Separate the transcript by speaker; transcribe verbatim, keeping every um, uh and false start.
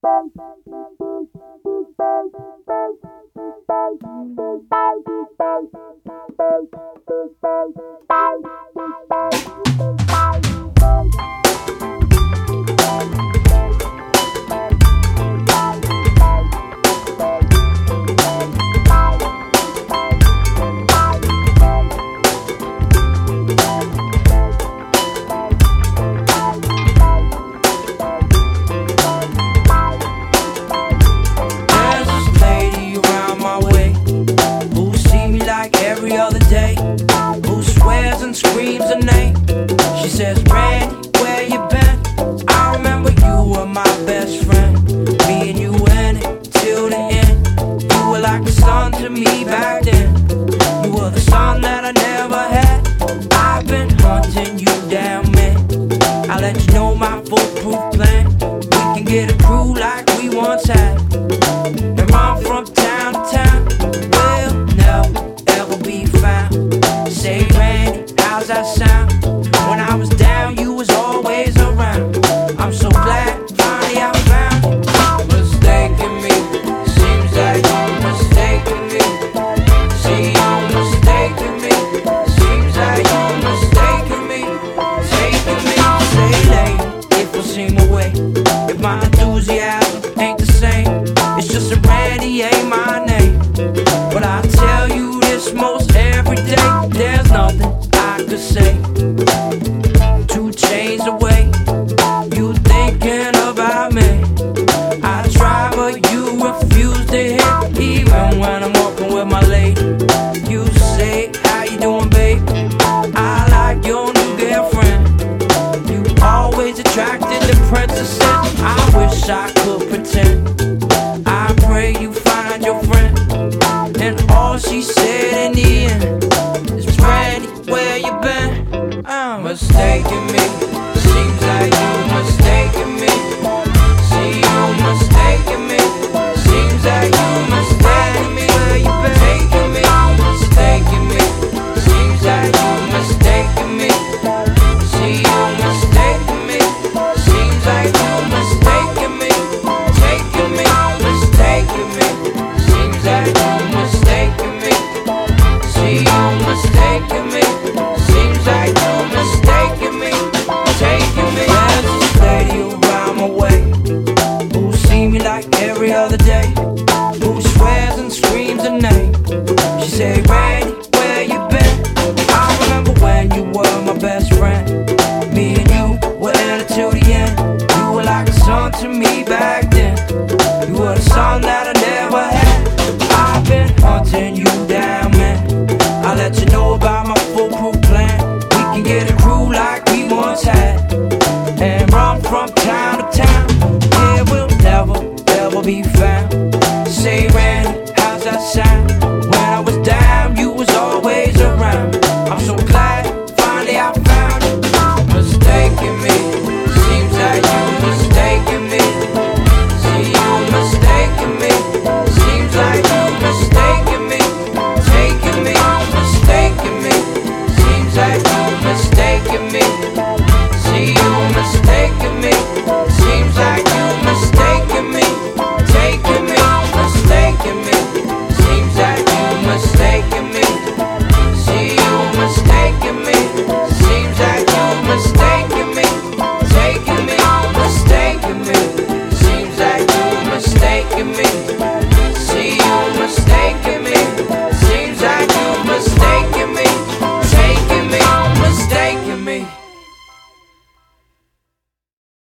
Speaker 1: Every other day, who swears and screams her name. She says, Randy, where you been? I remember you were my best friend. Me and you went it till the end. You were like the sun to me back then. You were the sun that I never had. I've been hunting you down, man. I'll let you know my foolproof plan. We can get a crew like we once had and run from town to town. We'll never ever be found. Say, Randy, how's that sound? When I was down, you was always around. I'm so glad finally I found you. Mistaken me, seems like you're mistaken me. See, you're mistaken me, seems like you're mistaken me. Taking me, say late, if we'll seem away. If my enthusiasm ain't the same, it's just that Randy ain't my name. But I tell you this most every day, there's nothing I could say. Two chains away, you thinking about me. I try but you refuse to hit, even when I'm walking with my lady. You say, how you doing, babe? I like your new girlfriend. You always attracted to princesses. I wish I could pretend. I pray you find your friend. And all she said in the end is, Randy, where you been? I'm mistaken me. Seems like you mistaken me. See, you mistaken me. Seems like you mistaken me. Where you been? Taking me, mistaken me. Seems like you mistaken me. See, you mistaken me. Seems like you mistaken me. Taking me, mistaken me. Seems like you mistaken me. See, you mistaken me. Seems like you mistaken me. Taking me. There's this lady around my way who see me like every other day, who swears and screams her name. She say, Randy, where you been? I remember when you were my best friend. Me and you were in it till the end. You were like a son to me back then.